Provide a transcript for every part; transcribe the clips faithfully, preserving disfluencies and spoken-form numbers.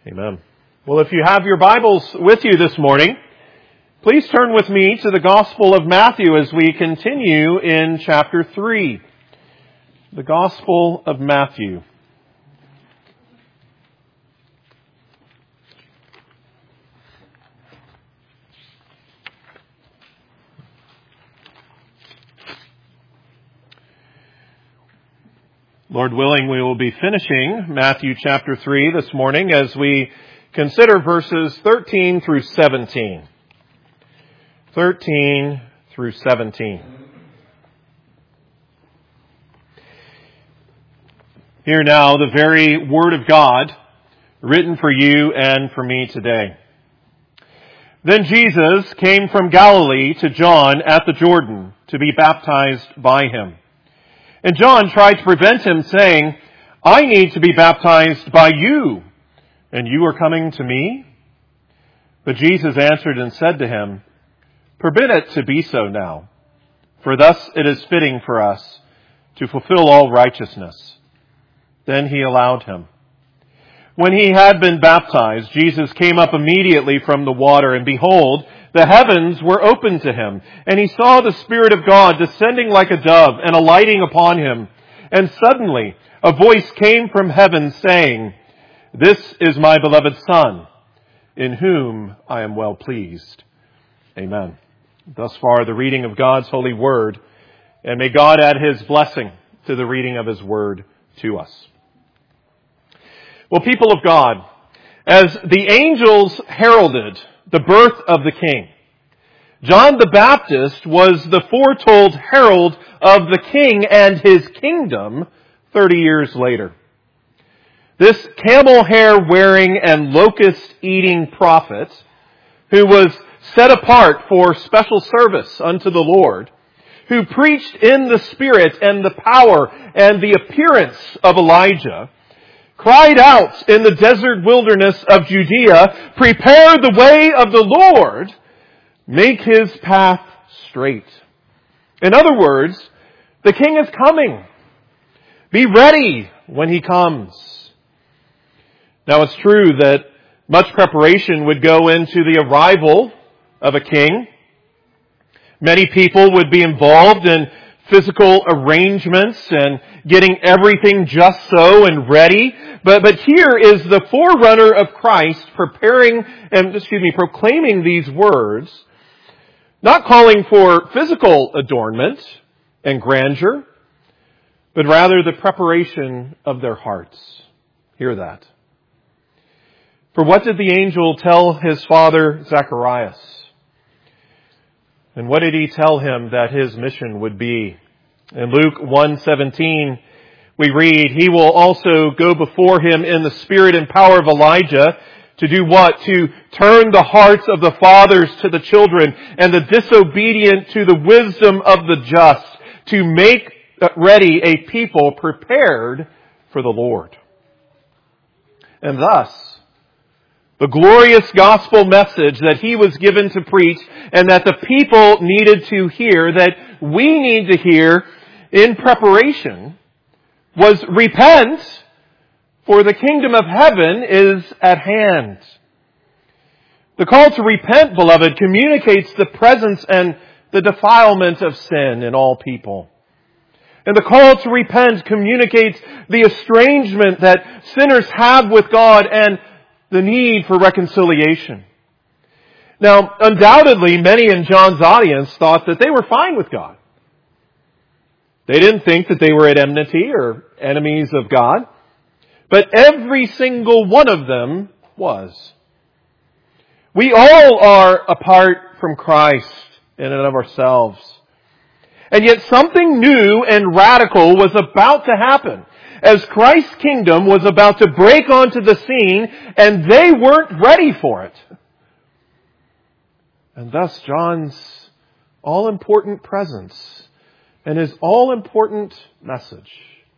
Amen. Well, if you have your Bibles with you this morning, please turn with me to the Gospel of Matthew as we continue in chapter three. The Gospel of Matthew. Lord willing, we will be finishing Matthew chapter three this morning as we consider verses thirteen through seventeen. thirteen through seventeen. Hear now the very Word of God written for you and for me today. Then Jesus came from Galilee to John at the Jordan to be baptized by him. And John tried to prevent him, saying, I need to be baptized by you, and you are coming to me? But Jesus answered and said to him, Permit it to be so now, for thus it is fitting for us to fulfill all righteousness. Then he allowed him. When he had been baptized, Jesus came up immediately from the water, and behold, the heavens were opened to him, and he saw the Spirit of God descending like a dove and alighting upon him. And suddenly a voice came from heaven saying, This is my beloved Son, in whom I am well pleased. Amen. Thus far the reading of God's holy word, and may God add his blessing to the reading of his word to us. Well, people of God, as the angels heralded the birth of the King, John the Baptist was the foretold herald of the King and his kingdom thirty years later. This camel hair wearing and locust eating prophet, who was set apart for special service unto the Lord, who preached in the spirit and the power and the appearance of Elijah, cried out in the desert wilderness of Judea, Prepare the way of the Lord, make his path straight. In other words, the King is coming. Be ready when he comes. Now it's true that much preparation would go into the arrival of a king. Many people would be involved in physical arrangements and getting everything just so and ready. But, but here is the forerunner of Christ preparing and, excuse me, proclaiming these words, not calling for physical adornment and grandeur, but rather the preparation of their hearts. Hear that. For what did the angel tell his father Zacharias? And what did he tell him that his mission would be? In Luke one seventeen, we read, He will also go before him in the spirit and power of Elijah to do what? To turn the hearts of the fathers to the children and the disobedient to the wisdom of the just, to make ready a people prepared for the Lord. And thus, the glorious gospel message that he was given to preach and that the people needed to hear, that we need to hear in preparation, was repent, for the kingdom of heaven is at hand. The call to repent, beloved, communicates the presence and the defilement of sin in all people. And the call to repent communicates the estrangement that sinners have with God and the need for reconciliation. Now, undoubtedly, many in John's audience thought that they were fine with God. They didn't think that they were at enmity or enemies of God. But every single one of them was. We all are apart from Christ in and of ourselves. And yet something new and radical was about to happen, as Christ's kingdom was about to break onto the scene, and they weren't ready for it. And thus John's all-important presence and his all-important message.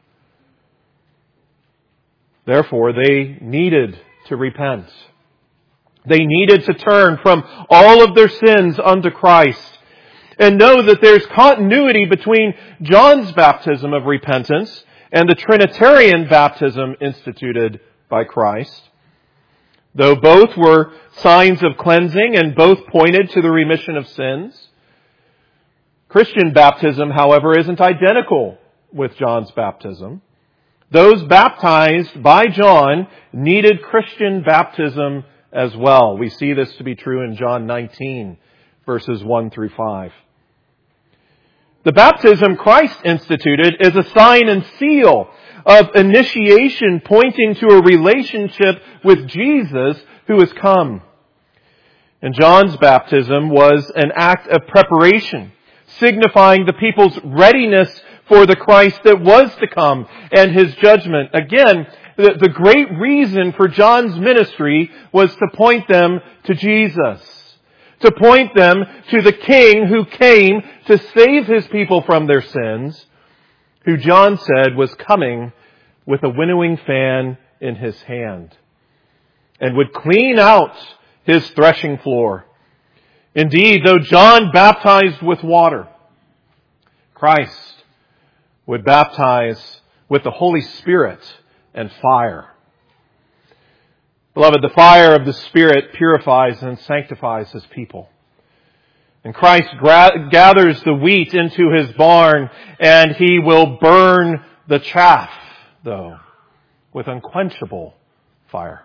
Therefore, they needed to repent. They needed to turn from all of their sins unto Christ and know that there's continuity between John's baptism of repentance and the Trinitarian baptism instituted by Christ. Though both were signs of cleansing and both pointed to the remission of sins, Christian baptism, however, isn't identical with John's baptism. Those baptized by John needed Christian baptism as well. We see this to be true in John nineteen, verses one through five. The baptism Christ instituted is a sign and seal of initiation pointing to a relationship with Jesus who has come. And John's baptism was an act of preparation, signifying the people's readiness for the Christ that was to come and His judgment. Again, the, the great reason for John's ministry was to point them to Jesus, to point them to the King who came to save His people from their sins, who John said was coming with a winnowing fan in His hand and would clean out His threshing floor. Indeed, though John baptized with water, Christ would baptize with the Holy Spirit and fire. Beloved, the fire of the Spirit purifies and sanctifies His people. And Christ gra- gathers the wheat into His barn, and He will burn the chaff, though, with unquenchable fire.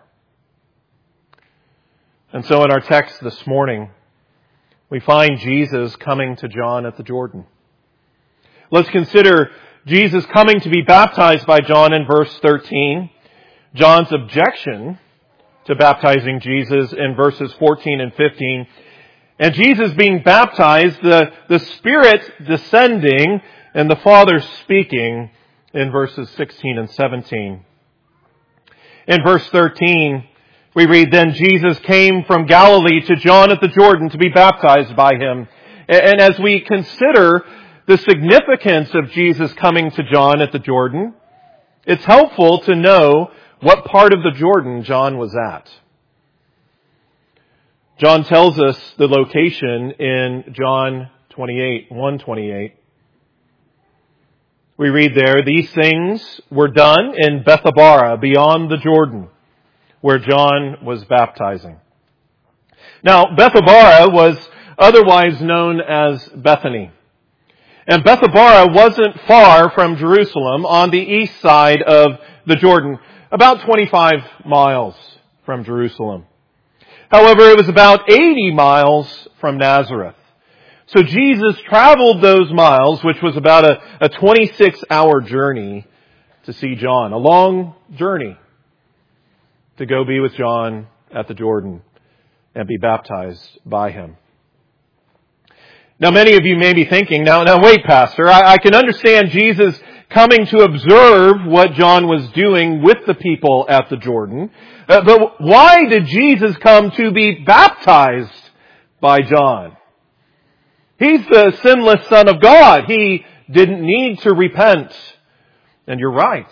And so in our text this morning, we find Jesus coming to John at the Jordan. Let's consider Jesus coming to be baptized by John in verse thirteen, John's objection to baptizing Jesus in verses fourteen and fifteen, and Jesus being baptized, the, the Spirit descending, and the Father speaking in verses sixteen and seventeen. In verse thirteen, we read, "Then Jesus came from Galilee to John at the Jordan to be baptized by him." And as we consider the significance of Jesus coming to John at the Jordan, it's helpful to know what part of the Jordan John was at. John tells us the location in John twenty-eight, one twenty-eight. We read there, "These things were done in Bethabara, beyond the Jordan, where John was baptizing." Now, Bethabara was otherwise known as Bethany. And Bethabara wasn't far from Jerusalem on the east side of the Jordan, about twenty-five miles from Jerusalem. However, it was about eighty miles from Nazareth. So Jesus traveled those miles, which was about a, a twenty-six hour journey to see John. A long journey to go be with John at the Jordan and be baptized by him. Now, many of you may be thinking, now, now wait, Pastor, I, I can understand Jesus coming to observe what John was doing with the people at the Jordan. Uh, but why did Jesus come to be baptized by John? He's the sinless Son of God. He didn't need to repent. And you're right.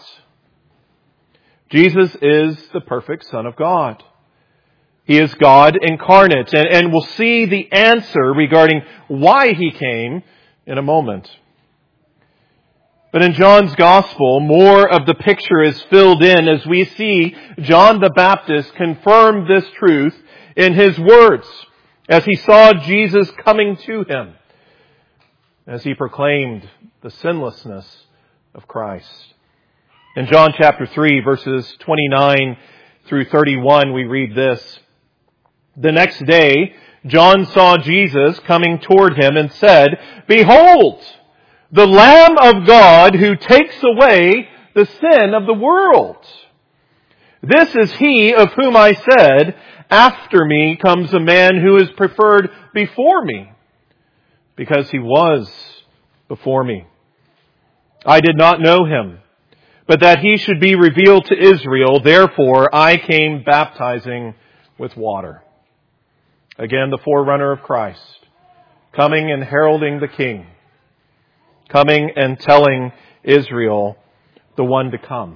Jesus is the perfect Son of God. He is God incarnate, and, and we'll see the answer regarding why He came in a moment. But in John's Gospel, more of the picture is filled in as we see John the Baptist confirm this truth in his words as he saw Jesus coming to him, as he proclaimed the sinlessness of Christ. In John chapter three, verses twenty-nine through thirty-one, we read this. "The next day, John saw Jesus coming toward him and said, 'Behold, the Lamb of God who takes away the sin of the world. This is He of whom I said, after me comes a man who is preferred before me, because He was before me. I did not know Him, but that He should be revealed to Israel. Therefore, I came baptizing with water.'" Again, the forerunner of Christ, coming and heralding the King, coming and telling Israel the one to come.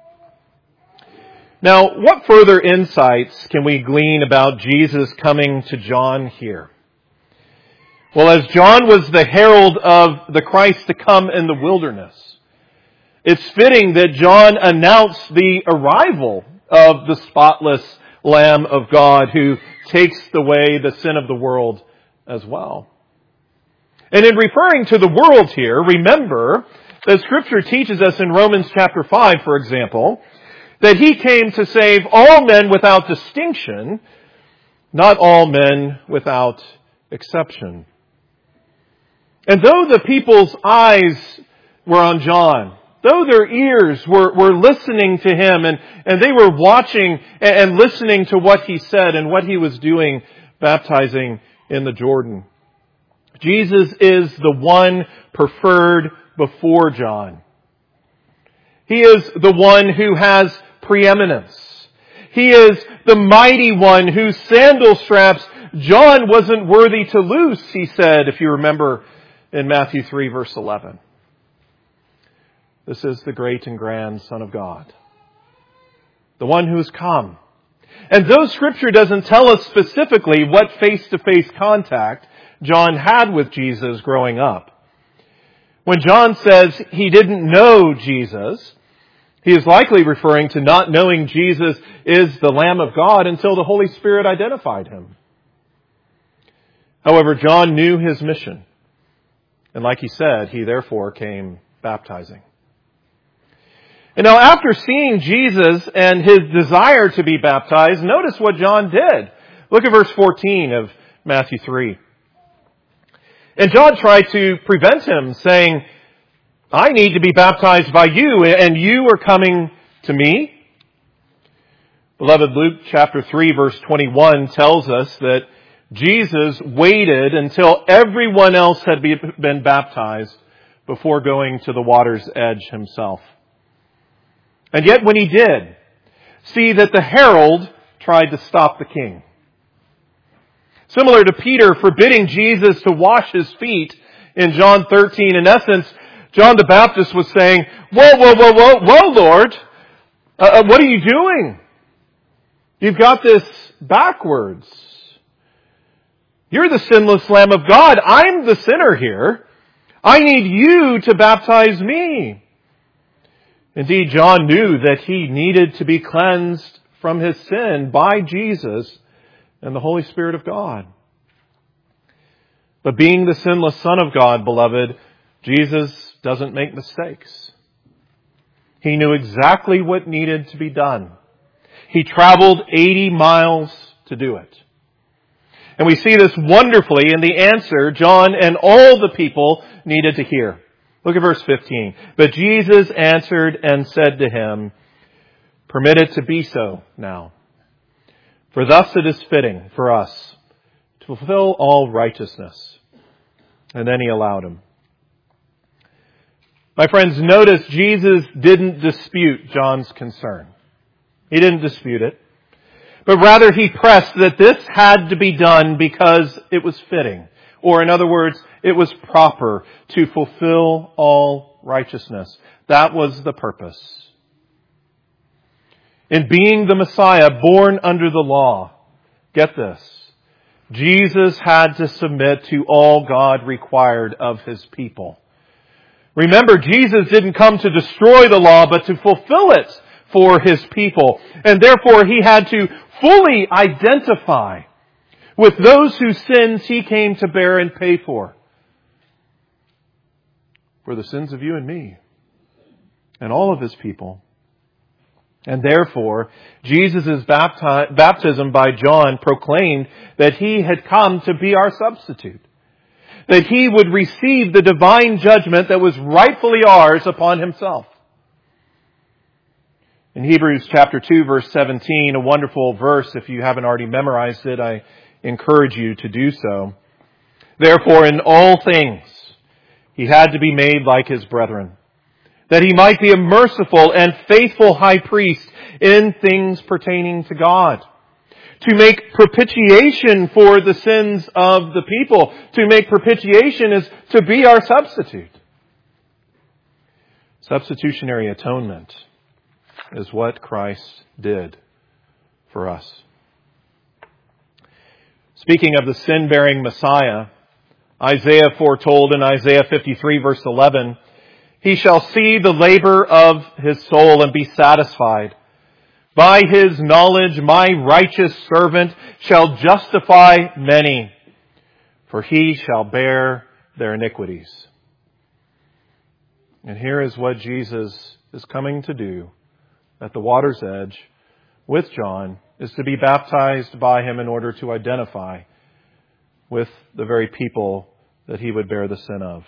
Now, what further insights can we glean about Jesus coming to John here? Well, as John was the herald of the Christ to come in the wilderness, it's fitting that John announced the arrival of the spotless Lamb of God who takes away the sin of the world as well. And in referring to the world here, remember that Scripture teaches us in Romans chapter five, for example, that He came to save all men without distinction, not all men without exception. And though the people's eyes were on John, though their ears were, were listening to him and, and they were watching and, and listening to what he said and what he was doing, baptizing in the Jordan, Jesus is the one preferred before John. He is the one who has preeminence. He is the mighty one whose sandal straps John wasn't worthy to loose, he said, if you remember in Matthew three, verse eleven. This is the great and grand Son of God, the one who has come. And though Scripture doesn't tell us specifically what face-to-face contact John had with Jesus growing up, when John says he didn't know Jesus, he is likely referring to not knowing Jesus is the Lamb of God until the Holy Spirit identified him. However, John knew his mission. And like he said, he therefore came baptizing. And now after seeing Jesus and his desire to be baptized, notice what John did. Look at verse fourteen of Matthew three. And John tried to prevent him, saying, I need to be baptized by you, and you are coming to me? Beloved, Luke chapter three, verse twenty-one tells us that Jesus waited until everyone else had been baptized before going to the water's edge himself. And yet when he did, see that the herald tried to stop the king. Similar to Peter forbidding Jesus to wash his feet in John thirteen, in essence, John the Baptist was saying, whoa, whoa, whoa, whoa, whoa, Lord, uh, what are you doing? You've got this backwards. You're the sinless Lamb of God. I'm the sinner here. I need you to baptize me. Indeed, John knew that he needed to be cleansed from his sin by Jesus and the Holy Spirit of God. But being the sinless Son of God, beloved, Jesus doesn't make mistakes. He knew exactly what needed to be done. He traveled eighty miles to do it. And we see this wonderfully in the answer John and all the people needed to hear. Look at verse fifteen. But Jesus answered and said to him, permit it to be so now. For thus it is fitting for us to fulfill all righteousness. And then he allowed him. My friends, notice Jesus didn't dispute John's concern. He didn't dispute it. But rather he pressed that this had to be done because it was fitting. Or in other words, it was proper to fulfill all righteousness. That was the purpose. In being the Messiah born under the law, get this, Jesus had to submit to all God required of His people. Remember, Jesus didn't come to destroy the law, but to fulfill it for His people. And therefore, He had to fully identify with those whose sins He came to bear and pay for. For the sins of you and me, and all of His people. And therefore, Jesus' bapti- baptism by John proclaimed that He had come to be our substitute. That He would receive the divine judgment that was rightfully ours upon Himself. In Hebrews chapter two, verse seventeen, a wonderful verse, if you haven't already memorized it, I encourage you to do so. Therefore, in all things, He had to be made like His brethren, that He might be a merciful and faithful high priest in things pertaining to God, to make propitiation for the sins of the people. To make propitiation is to be our substitute. Substitutionary atonement is what Christ did for us. Speaking of the sin-bearing Messiah, Isaiah foretold in Isaiah fifty-three, verse eleven, He shall see the labor of His soul and be satisfied. By his knowledge, my righteous servant shall justify many, for he shall bear their iniquities. And here is what Jesus is coming to do at the water's edge with John, is to be baptized by him in order to identify with the very people that he would bear the sin of.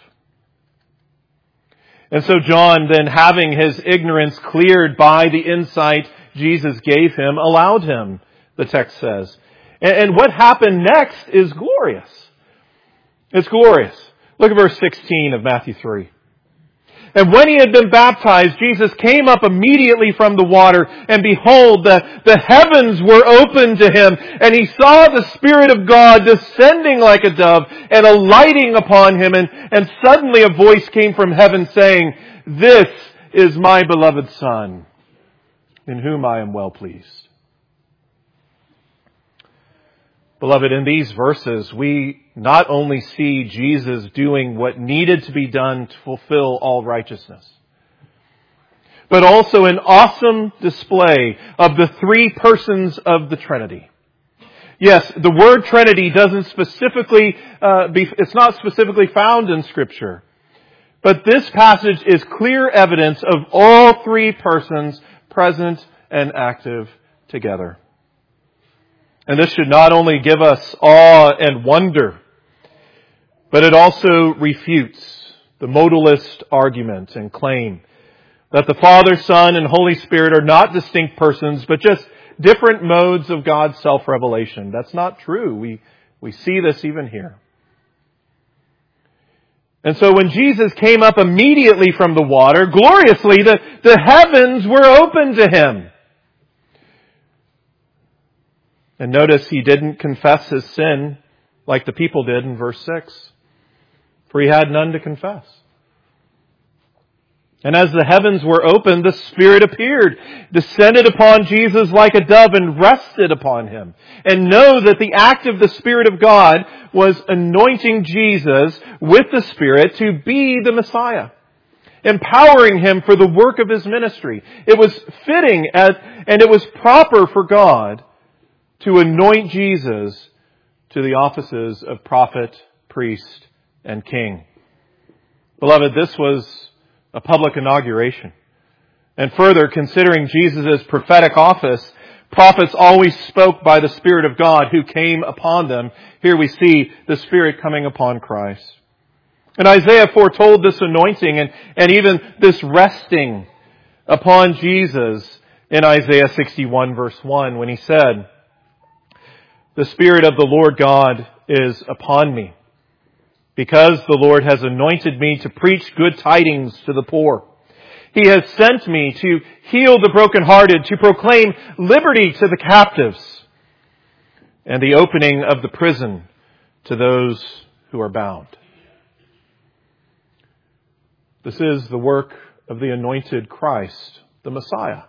And so John, then having his ignorance cleared by the insight Jesus gave him, allowed him, the text says. And what happened next is glorious. It's glorious. Look at verse sixteen of Matthew three. And when he had been baptized, Jesus came up immediately from the water, and behold, the, the heavens were opened to him, and he saw the Spirit of God descending like a dove and alighting upon him, and, and suddenly a voice came from heaven saying, "This is my beloved Son, in whom I am well pleased." Beloved, in these verses, we not only see Jesus doing what needed to be done to fulfill all righteousness, but also an awesome display of the three persons of the Trinity. Yes, the word Trinity doesn't specifically, uh, be, it's not specifically found in Scripture, but this passage is clear evidence of all three persons present and active together. And this should not only give us awe and wonder, but it also refutes the modalist argument and claim that the Father, Son, and Holy Spirit are not distinct persons, but just different modes of God's self-revelation. That's not true. We, we see this even here. And so when Jesus came up immediately from the water, gloriously, the, the heavens were opened to him. And notice he didn't confess his sin like the people did in verse six. For he had none to confess. And as the heavens were opened, the Spirit appeared, descended upon Jesus like a dove and rested upon him. And know that the act of the Spirit of God was anointing Jesus with the Spirit to be the Messiah, empowering him for the work of his ministry. It was fitting as, and it was proper for God to anoint Jesus to the offices of prophet, priest, and king. Beloved, this was a public inauguration. And further, considering Jesus' prophetic office, prophets always spoke by the Spirit of God who came upon them. Here we see the Spirit coming upon Christ. And Isaiah foretold this anointing and, and even this resting upon Jesus in Isaiah sixty-one verse one when he said, "The Spirit of the Lord God is upon me, because the Lord has anointed me to preach good tidings to the poor. He has sent me to heal the brokenhearted, to proclaim liberty to the captives, and the opening of the prison to those who are bound." This is the work of the anointed Christ, the Messiah.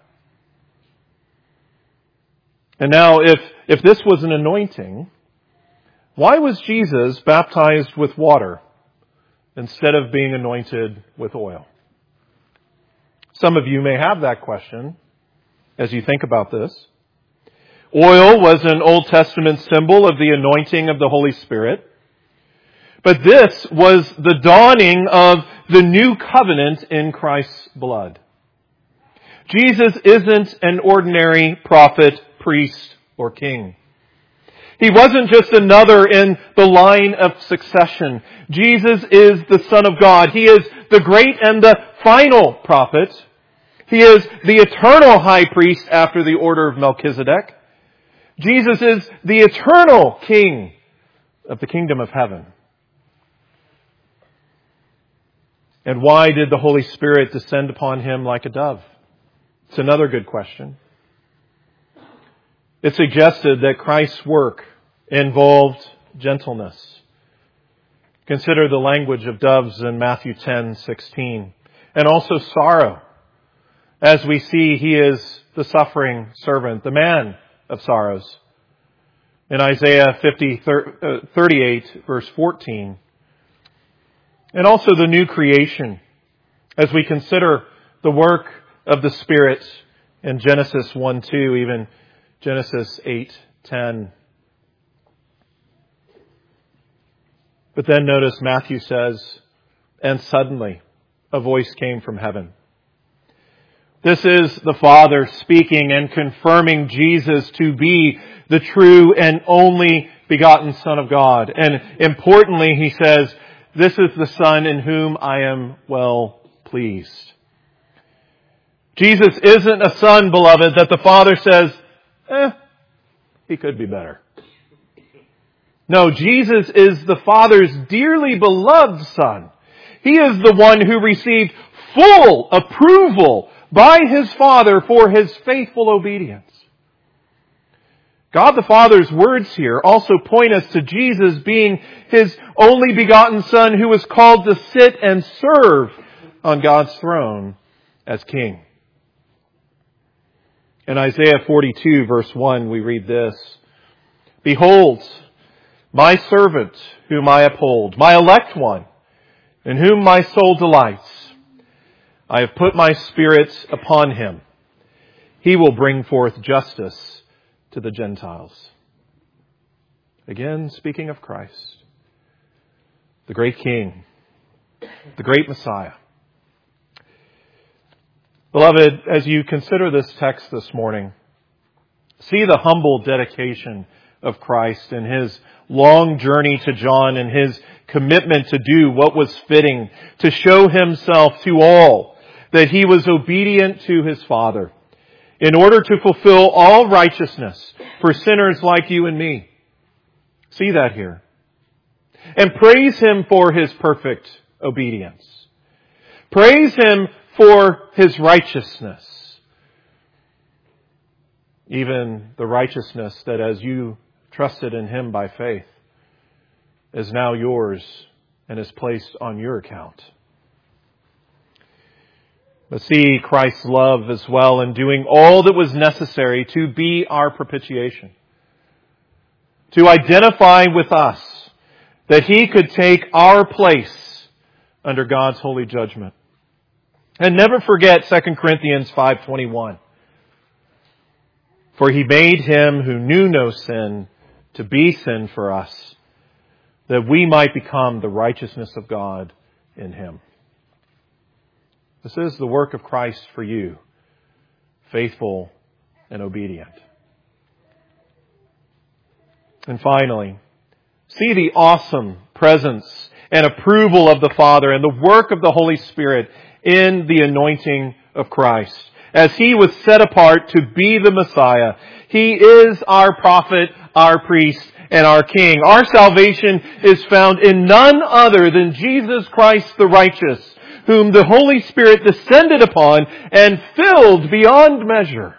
And now, if, if this was an anointing, why was Jesus baptized with water instead of being anointed with oil? Some of you may have that question as you think about this. Oil was an Old Testament symbol of the anointing of the Holy Spirit. But this was the dawning of the new covenant in Christ's blood. Jesus isn't an ordinary prophet, priest, or king. He wasn't just another in the line of succession. Jesus is the Son of God. He is the great and the final prophet. He is the eternal high priest after the order of Melchizedek. Jesus is the eternal King of the kingdom of heaven. And why did the Holy Spirit descend upon him like a dove? It's another good question. It suggested that Christ's work involved gentleness. Consider the language of doves in Matthew ten sixteen. And also sorrow. As we see, he is the suffering servant, the man of sorrows. In Isaiah fifty, thirty-eight, verse fourteen. And also the new creation, as we consider the work of the Spirit in Genesis one two, even Genesis eight ten. But then notice Matthew says, and suddenly a voice came from heaven. This is the Father speaking and confirming Jesus to be the true and only begotten Son of God. And importantly, he says, this is the Son in whom I am well pleased. Jesus isn't a son, beloved, that the Father says, eh, he could be better. No, Jesus is the Father's dearly beloved Son. He is the one who received full approval by His Father for His faithful obedience. God the Father's words here also point us to Jesus being His only begotten Son who was called to sit and serve on God's throne as King. In Isaiah forty-two verse one we read this, Behold, my servant whom I uphold, my elect one, in whom my soul delights. I have put my Spirit upon him. He will bring forth justice to the Gentiles. Again, speaking of Christ, the great King, the great Messiah. Beloved, as you consider this text this morning, see the humble dedication of Christ and His long journey to John and His commitment to do what was fitting, to show Himself to all that He was obedient to His Father in order to fulfill all righteousness for sinners like you and me. See that here. And praise Him for His perfect obedience. Praise Him for His righteousness. Even the righteousness that as you trusted in Him by faith is now yours and is placed on your account. But see Christ's love as well in doing all that was necessary to be our propitiation. To identify with us that He could take our place under God's holy judgment. And never forget Second Corinthians five twenty-one. For He made Him who knew no sin to be sin for us, that we might become the righteousness of God in Him. This is the work of Christ for you, faithful and obedient. And finally, see the awesome presence and approval of the Father and the work of the Holy Spirit in the anointing of Christ. As He was set apart to be the Messiah, He is our prophet, our priest, and our King. Our salvation is found in none other than Jesus Christ the righteous, whom the Holy Spirit descended upon and filled beyond measure.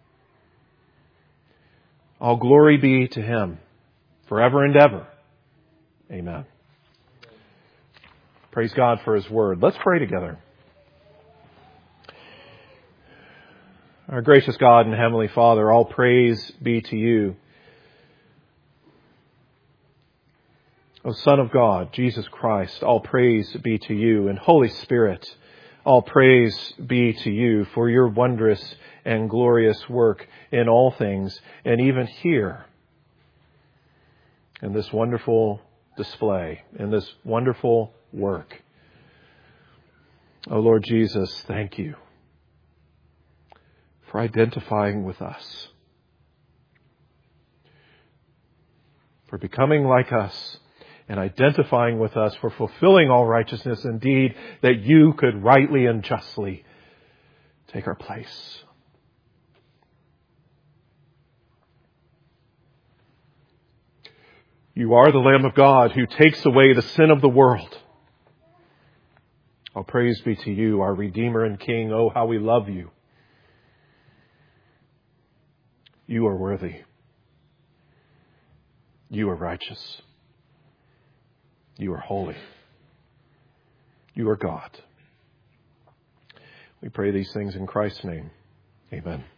All glory be to Him forever and ever. Amen. Praise God for His word. Let's pray together. Our gracious God and Heavenly Father, all praise be to You. O Son of God, Jesus Christ, all praise be to You. And Holy Spirit, all praise be to You for Your wondrous and glorious work in all things, and even here in this wonderful display, in this wonderful work. O Lord Jesus, thank You for identifying with us, for becoming like us, and identifying with us, for fulfilling all righteousness, indeed, that You could rightly and justly take our place. You are the Lamb of God who takes away the sin of the world. All praise be to You, our Redeemer and King. Oh, how we love You. You are worthy. You are righteous. You are holy. You are God. We pray these things in Christ's name. Amen.